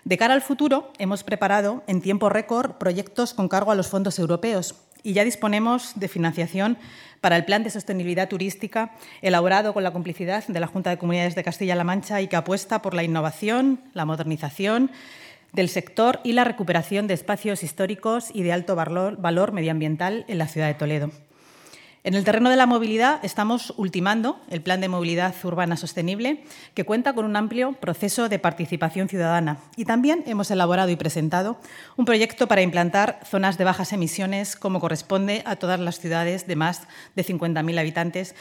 De cara al futuro, hemos preparado en tiempo récord proyectos con cargo a los fondos europeos y ya disponemos de financiación para el Plan de Sostenibilidad Turística elaborado con la complicidad de la Junta de Comunidades de Castilla-La Mancha y que apuesta por la innovación, la modernización del sector y la recuperación de espacios históricos y de alto valor medioambiental en la ciudad de Toledo. En el terreno de la movilidad estamos ultimando el Plan de Movilidad Urbana Sostenible, que cuenta con un amplio proceso de participación ciudadana. Y también hemos elaborado y presentado un proyecto para implantar zonas de bajas emisiones, como corresponde a todas las ciudades de más de 50.000 habitantes,